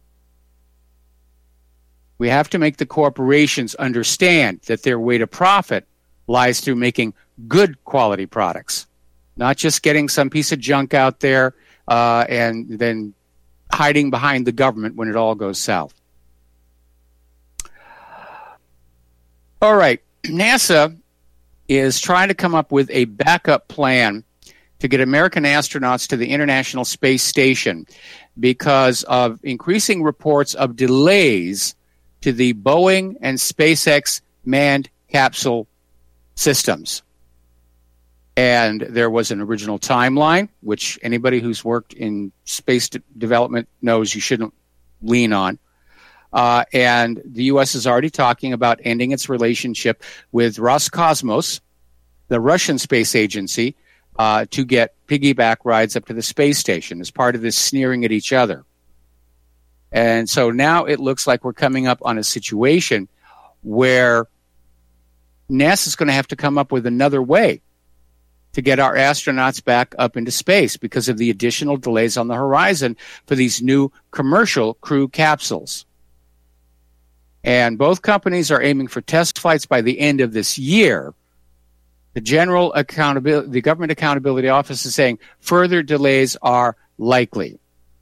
We have to make the corporations understand that their way to profit lies through making good quality products, not just getting some piece of junk out there uh, and then hiding behind the government when it all goes south. All right, NASA is trying to come up with a backup plan to get American astronauts to the International Space Station because of increasing reports of delays to the Boeing and SpaceX manned capsule systems. And there was an original timeline, which anybody who's worked in space de- development knows you shouldn't lean on. Uh, and the U S is already talking about ending its relationship with Roscosmos, the Russian space agency, uh, to get piggyback rides up to the space station as part of this sneering at each other. And so now it looks like we're coming up on a situation where NASA is going to have to come up with another way to get our astronauts back up into space because of the additional delays on the horizon for these new commercial crew capsules. And both companies are aiming for test flights by the end of this year. The General Accountability, the Government Accountability Office is saying further delays are likely.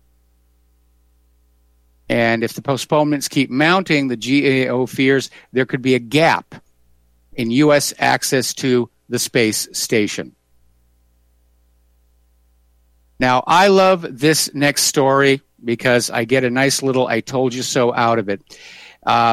And if the postponements keep mounting, the G A O fears there could be a gap in U S access to the space station. Now, I love this next story because I get a nice little I told you so out of it. Uh,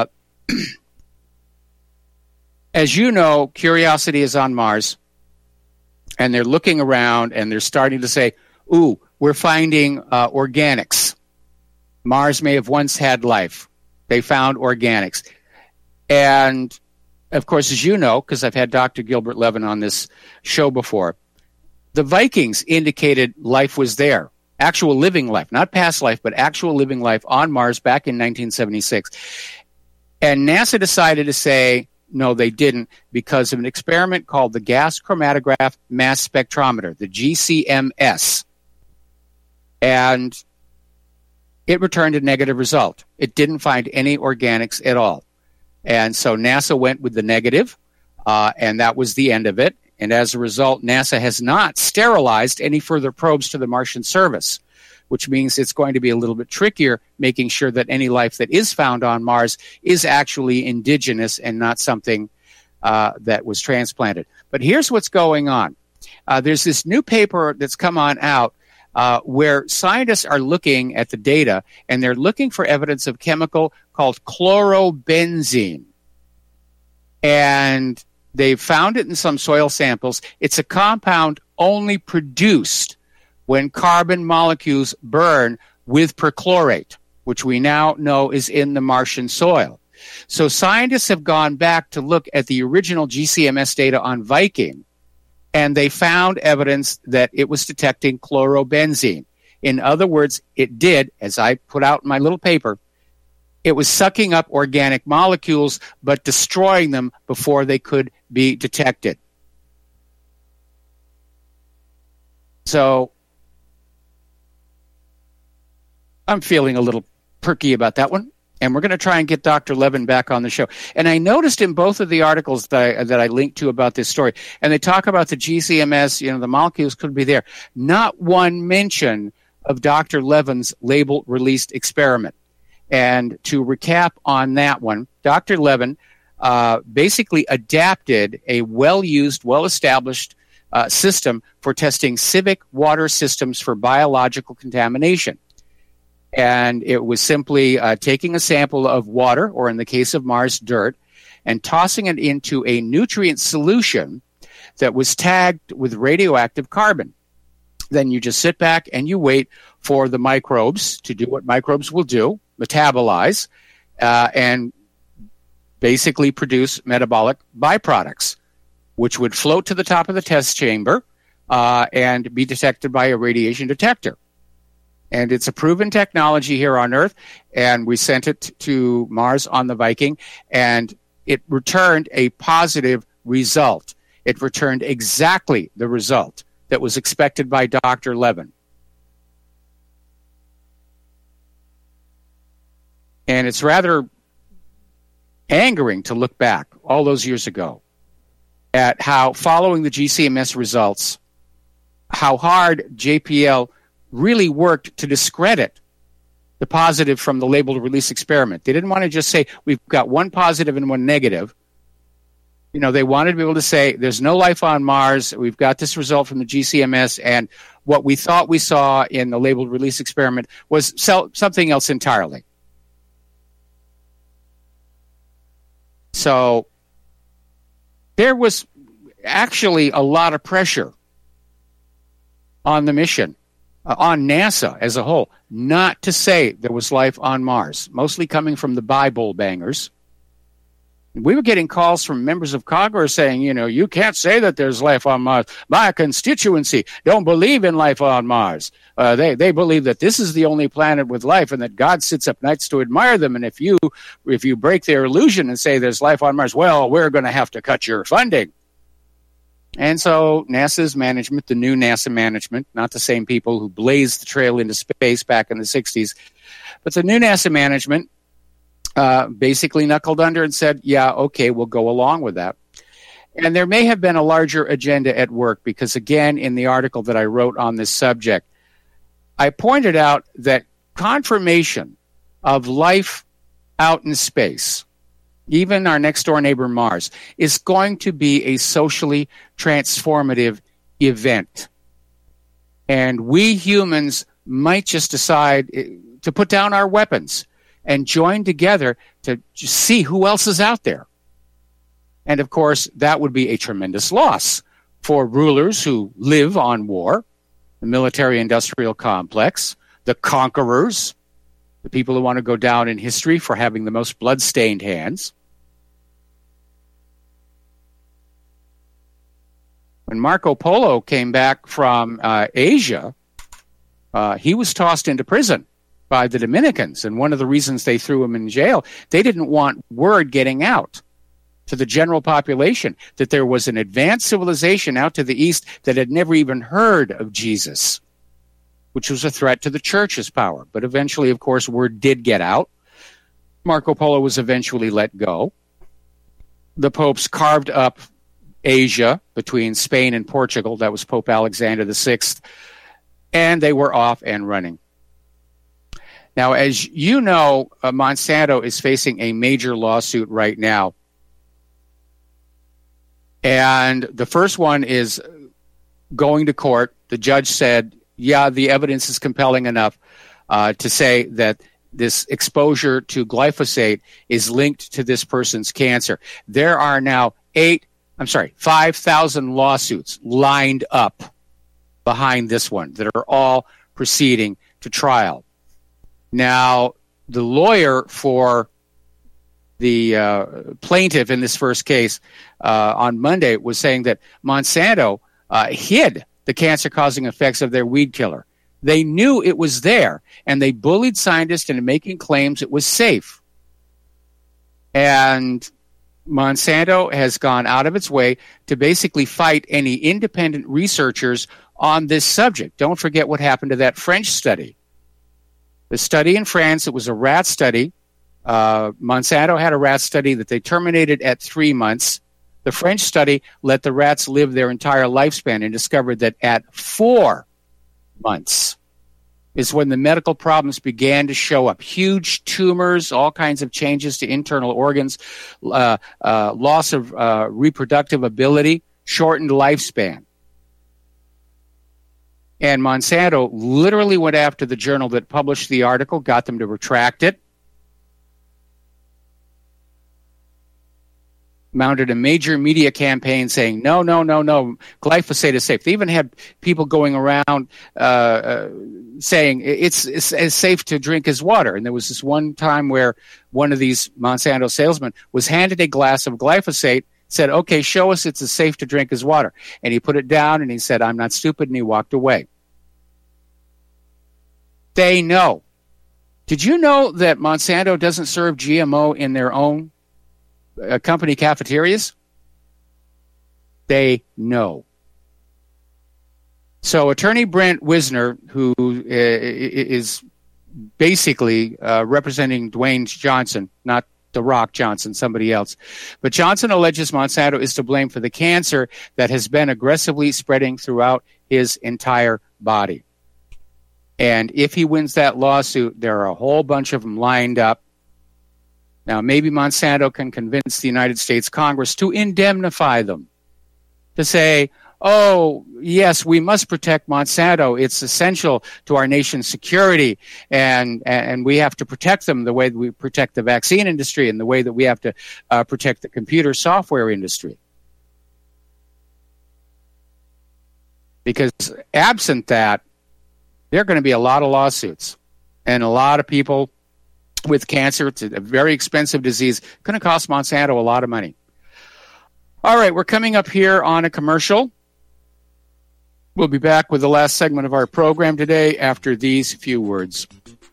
as you know, Curiosity is on Mars, and they're looking around, and they're starting to say, ooh, we're finding uh, organics. Mars may have once had life. They found organics. And, of course, as you know, because I've had Doctor Gilbert Levin on this show before, the Vikings indicated life was there, actual living life, not past life, but actual living life on Mars back in nineteen seventy-six. And NASA decided to say, no, they didn't, because of an experiment called the Gas Chromatograph Mass Spectrometer, the G C M S. And it returned a negative result. It didn't find any organics at all. And so NASA went with the negative, uh, and that was the end of it. And as a result, NASA has not sterilized any further probes to the Martian surface, which means it's going to be a little bit trickier making sure that any life that is found on Mars is actually indigenous and not something uh, that was transplanted. But here's what's going on. Uh, there's this new paper that's come on out uh, where scientists are looking at the data, and they're looking for evidence of chemical called chlorobenzene. And they've found it in some soil samples. It's a compound only produced when carbon molecules burn with perchlorate, which we now know is in the Martian soil. So scientists have gone back to look at the original G C M S data on Viking, and they found evidence that it was detecting chlorobenzene. In other words, it did, as I put out in my little paper, it was sucking up organic molecules but destroying them before they could be detected. So I'm feeling a little perky about that one, and we're going to try and get Doctor Levin back on the show. And I noticed in both of the articles that I, that I linked to about this story, and they talk about the G C M S, you know, the molecules could be there. Not one mention of Doctor Levin's label-released experiment. And to recap on that one, Doctor Levin uh, basically adapted a well-used, well-established uh, system for testing civic water systems for biological contamination. And it was simply uh, taking a sample of water, or in the case of Mars, dirt, and tossing it into a nutrient solution that was tagged with radioactive carbon. Then you just sit back and you wait for the microbes to do what microbes will do, metabolize, uh, and basically produce metabolic byproducts, which would float to the top of the test chamber uh, and be detected by a radiation detector. And it's a proven technology here on Earth, and we sent it to Mars on the Viking, and it returned a positive result. It returned exactly the result that was expected by Doctor Levin. And it's rather angering to look back all those years ago at how, following the G C M S results, how hard J P L really worked to discredit the positive from the labeled release experiment. They didn't want to just say, we've got one positive and one negative. You know, they wanted to be able to say, there's no life on Mars. We've got this result from the G C M S, and what we thought we saw in the labeled release experiment was so- something else entirely. So there was actually a lot of pressure on the mission, uh, on NASA as a whole, not to say there was life on Mars, mostly coming from the Bible bangers. We were getting calls from members of Congress saying, you know, you can't say that there's life on Mars. My constituency don't believe in life on Mars. Uh, they, they believe that this is the only planet with life and that God sits up nights to admire them. And if you, if you break their illusion and say there's life on Mars, well, we're going to have to cut your funding. And so NASA's management, the new NASA management, not the same people who blazed the trail into space back in the sixties, but the new NASA management uh, basically knuckled under and said, yeah, okay, we'll go along with that. And there may have been a larger agenda at work because, again, in the article that I wrote on this subject, I pointed out that confirmation of life out in space, even our next-door neighbor Mars, is going to be a socially transformative event. And we humans might just decide to put down our weapons and join together to just see who else is out there. And, of course, that would be a tremendous loss for rulers who live on war, the military-industrial complex, the conquerors, the people who want to go down in history for having the most blood-stained hands. When Marco Polo came back from uh, Asia, uh, he was tossed into prison by the Dominicans. And one of the reasons they threw him in jail, they didn't want word getting out to the general population that there was an advanced civilization out to the east that had never even heard of Jesus, which was a threat to the church's power. But eventually, of course, word did get out. Marco Polo was eventually let go. The popes carved up Asia between Spain and Portugal. That was Pope Alexander the Sixth. And they were off and running. Now, as you know, uh, Monsanto is facing a major lawsuit right now. And the first one is going to court. The judge said, yeah, the evidence is compelling enough uh, to say that this exposure to glyphosate is linked to this person's cancer. There are now eight, I'm sorry, five thousand lawsuits lined up behind this one that are all proceeding to trial. Now, the lawyer for the uh, plaintiff in this first case uh, on Monday was saying that Monsanto uh, hid the cancer-causing effects of their weed killer. They knew it was there, and they bullied scientists into making claims it was safe. And Monsanto has gone out of its way to basically fight any independent researchers on this subject. Don't forget what happened to that French study. The study in France, it was a rat study. Uh, Monsanto had a rat study that they terminated at three months. The French study let the rats live their entire lifespan and discovered that at four months is when the medical problems began to show up. Huge tumors, all kinds of changes to internal organs, uh, uh, loss of uh, reproductive ability, shortened lifespan. And Monsanto literally went after the journal that published the article, got them to retract it, mounted a major media campaign saying, no, no, no, no, glyphosate is safe. They even had people going around uh, uh, saying it's, it's as safe to drink as water. And there was this one time where one of these Monsanto salesmen was handed a glass of glyphosate, said, okay, show us it's as safe to drink as water. And he put it down and he said, I'm not stupid, and he walked away. They know. Did you know that Monsanto doesn't serve G M O in their own uh, company cafeterias? They know. So Attorney Brent Wisner, who uh, is basically uh, representing Dwayne Johnson, not The Rock Johnson, somebody else. But Johnson alleges Monsanto is to blame for the cancer that has been aggressively spreading throughout his entire body. And if he wins that lawsuit, there are a whole bunch of them lined up Now, maybe Monsanto can convince the United States Congress to indemnify them, to say, oh, yes, we must protect Monsanto. It's essential to our nation's security, and and we have to protect them the way that we protect the vaccine industry and the way that we have to uh, protect the computer software industry. Because absent that, there are going to be a lot of lawsuits, and a lot of people with cancer. It's a very expensive disease. Going to cost Monsanto a lot of money. All right, we're coming up here on a commercial. We'll be back with the last segment of our program today after these few words.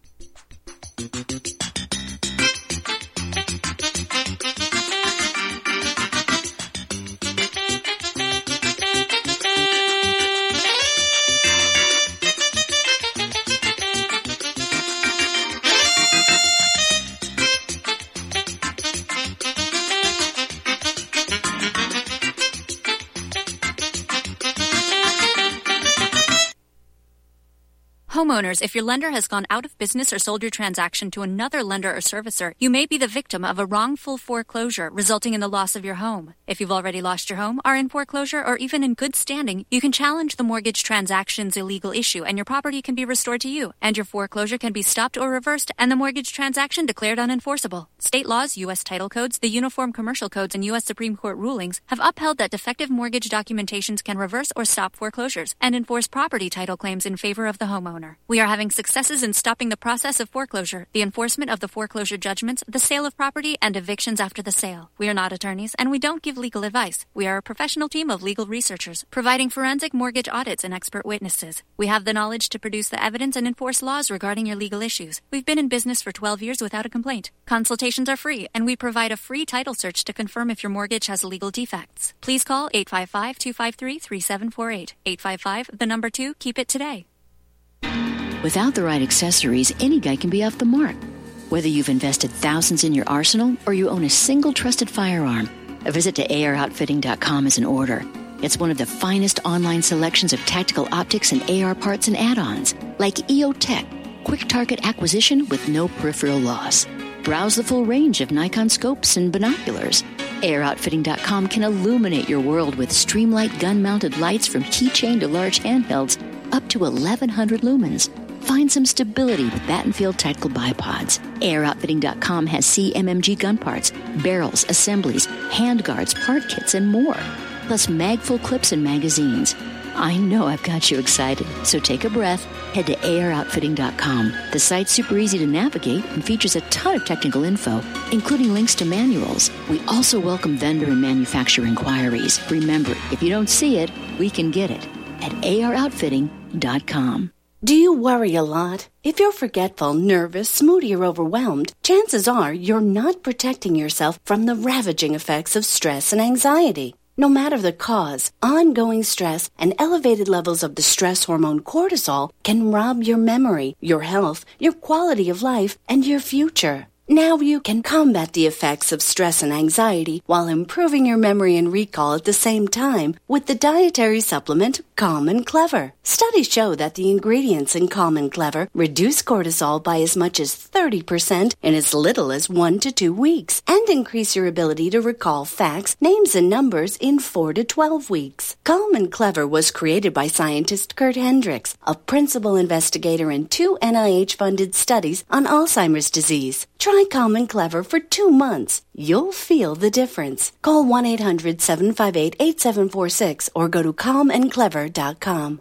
Homeowners, if your lender has gone out of business or sold your transaction to another lender or servicer, you may be the victim of a wrongful foreclosure resulting in the loss of your home. If you've already lost your home, are in foreclosure, or even in good standing, you can challenge the mortgage transaction's illegal issue and your property can be restored to you, and your foreclosure can be stopped or reversed and the mortgage transaction declared unenforceable. State laws, U S title codes, the Uniform Commercial Codes, and U S Supreme Court rulings have upheld that defective mortgage documentations can reverse or stop foreclosures and enforce property title claims in favor of the homeowner. We are having successes in stopping the process of foreclosure, the enforcement of the foreclosure judgments, the sale of property, and evictions after the sale. We are not attorneys, and we don't give legal advice. We are a professional team of legal researchers, providing forensic mortgage audits and expert witnesses. We have the knowledge to produce the evidence and enforce laws regarding your legal issues. We've been in business for twelve years without a complaint. Consultations are free, and we provide a free title search to confirm if your mortgage has legal defects. Please call eight five five, two five three, three seven four eight. eight five five, the number two, keep it today. Without the right accessories, any guy can be off the mark. Whether you've invested thousands in your arsenal or you own a single trusted firearm, a visit to A R outfitting dot com is in order. It's one of the finest online selections of tactical optics and A R parts and add-ons, like E O Tech, quick target acquisition with no peripheral loss. Browse the full range of Nikon scopes and binoculars. A R outfitting dot com can illuminate your world with Streamlight gun-mounted lights from keychain to large handhelds up to eleven hundred lumens. Find some stability with Battenfield Tactical Bipods. A R outfitting dot com has C M M G gun parts, barrels, assemblies, handguards, part kits, and more. Plus mag-full clips and magazines. I know I've got you excited, so take a breath. Head to A R outfitting dot com. The site's super easy to navigate and features a ton of technical info, including links to manuals. We also welcome vendor and manufacturer inquiries. Remember, if you don't see it, we can get it at A R outfitting dot com. Do you worry a lot? If you're forgetful, nervous, moody, or overwhelmed, chances are you're not protecting yourself from the ravaging effects of stress and anxiety. No matter the cause, ongoing stress and elevated levels of the stress hormone cortisol can rob your memory, your health, your quality of life, and your future. Now you can combat the effects of stress and anxiety while improving your memory and recall at the same time with the dietary supplement Calm and Clever. Studies show that the ingredients in Calm and Clever reduce cortisol by as much as thirty percent in as little as one to two weeks and increase your ability to recall facts, names, and numbers in four to twelve weeks. Calm and Clever was created by scientist Kurt Hendricks, a principal investigator in two N I H-funded studies on Alzheimer's disease. Try Calm and Clever for two months. You'll feel the difference. Call one eight hundred, seven five eight, eight seven four six or go to calm and clever dot com.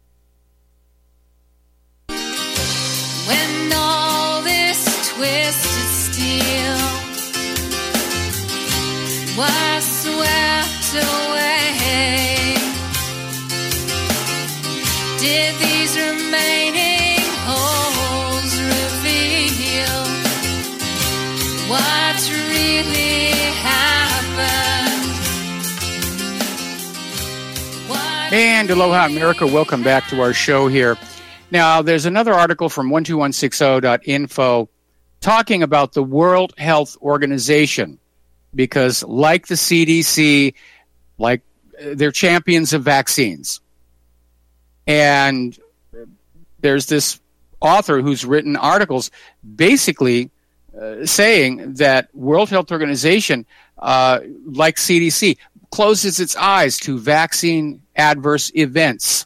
When all this twisted steel was swept away, did these remaining holes reveal what's really happened? What And aloha, America. Welcome back to our show here. Now, there's another article from one two one six zero dot info talking about the World Health Organization, because like the C D C, like they're champions of vaccines. And there's this author who's written articles basically uh, saying that World Health Organization, uh, like C D C, closes its eyes to vaccine adverse events.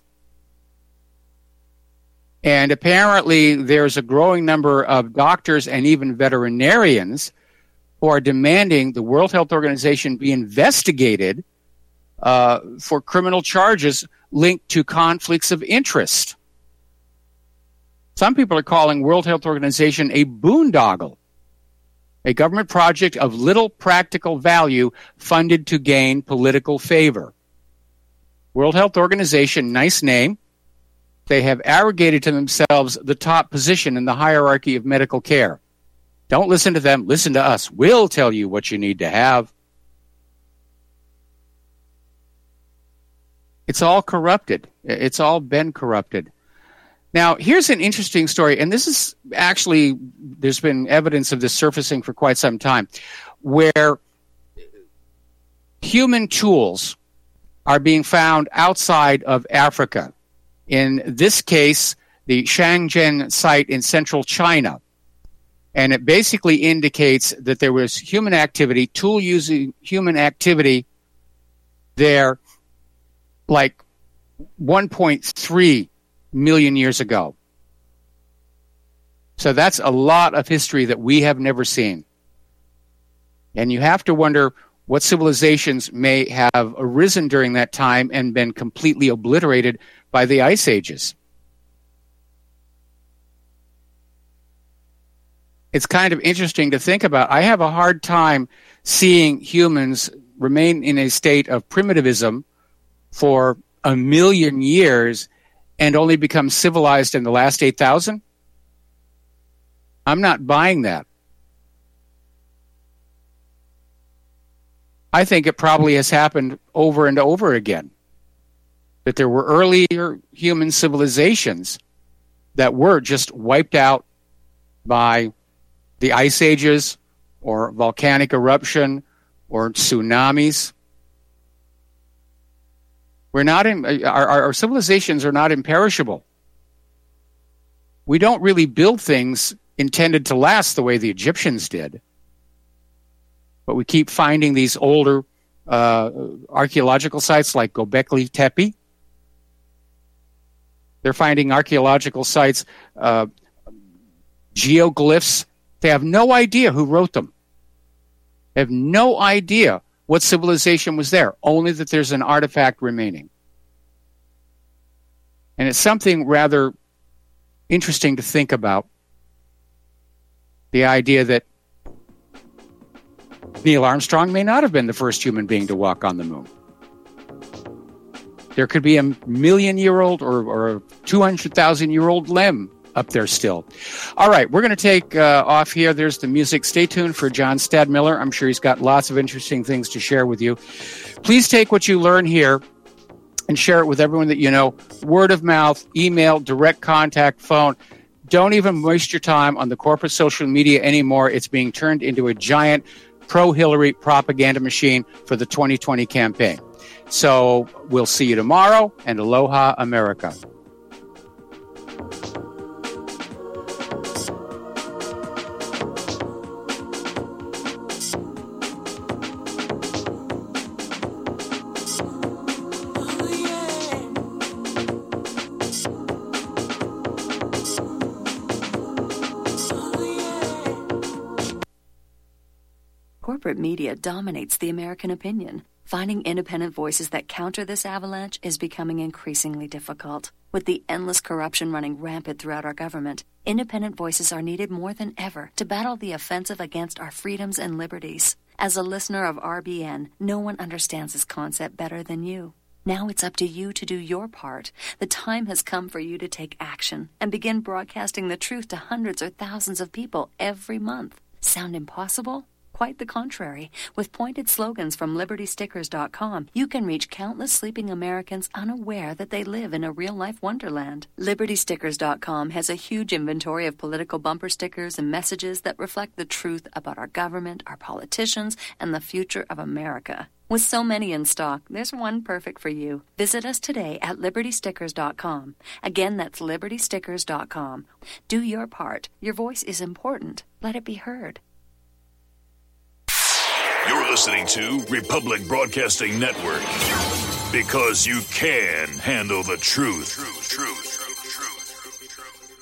And apparently there's a growing number of doctors and even veterinarians who are demanding the World Health Organization be investigated uh, for criminal charges linked to conflicts of interest. Some people are calling World Health Organization a boondoggle, a government project of little practical value funded to gain political favor. World Health Organization, nice name. They have arrogated to themselves the top position in the hierarchy of medical care. Don't listen to them. Listen to us. We'll tell you what you need to have. It's all corrupted. It's all been corrupted. Now, here's an interesting story, and this is actually, there's been evidence of this surfacing for quite some time, where human tools are being found outside of Africa. In this case, the Shenzhen site in central China. And it basically indicates that there was human activity, tool using human activity there like one point three million years ago. So that's a lot of history that we have never seen. And you have to wonder what civilizations may have arisen during that time and been completely obliterated by the ice ages. It's kind of interesting to think about. I have a hard time seeing humans remain in a state of primitivism for a million years and only become civilized in the last eight thousand. I'm not buying that. I think it probably has happened over and over again. That there were earlier human civilizations that were just wiped out by the ice ages or volcanic eruption or tsunamis. We're not in, our, our civilizations are not imperishable. We don't really build things intended to last the way the Egyptians did. But we keep finding these older uh, archaeological sites like Göbekli Tepe. They're finding archaeological sites, uh, geoglyphs. They have no idea who wrote them. They have no idea what civilization was there, only that there's an artifact remaining. And it's something rather interesting to think about. The idea that Neil Armstrong may not have been the first human being to walk on the moon. There could be a million-year-old or, or a two hundred thousand year old limb up there still. All right, we're going to take uh, off here. There's the music. Stay tuned for John Stadmiller. I'm sure he's got lots of interesting things to share with you. Please take what you learn here and share it with everyone that you know. Word of mouth, email, direct contact, phone. Don't even waste your time on the corporate social media anymore. It's being turned into a giant pro-Hillary propaganda machine for the twenty twenty campaign. So we'll see you tomorrow, and aloha, America. Corporate media dominates the American opinion. Finding independent voices that counter this avalanche is becoming increasingly difficult. With the endless corruption running rampant throughout our government, independent voices are needed more than ever to battle the offensive against our freedoms and liberties. As a listener of R B N, no one understands this concept better than you. Now it's up to you to do your part. The time has come for you to take action and begin broadcasting the truth to hundreds or thousands of people every month. Sound impossible? Quite the contrary. With pointed slogans from Liberty Stickers dot com, you can reach countless sleeping Americans unaware that they live in a real-life wonderland. Liberty Stickers dot com has a huge inventory of political bumper stickers and messages that reflect the truth about our government, our politicians, and the future of America. With so many in stock, there's one perfect for you. Visit us today at liberty stickers dot com. Again, that's liberty stickers dot com. Do your part. Your voice is important. Let it be heard. You're listening to Republic Broadcasting Network, because you can handle the truth. Truth, truth.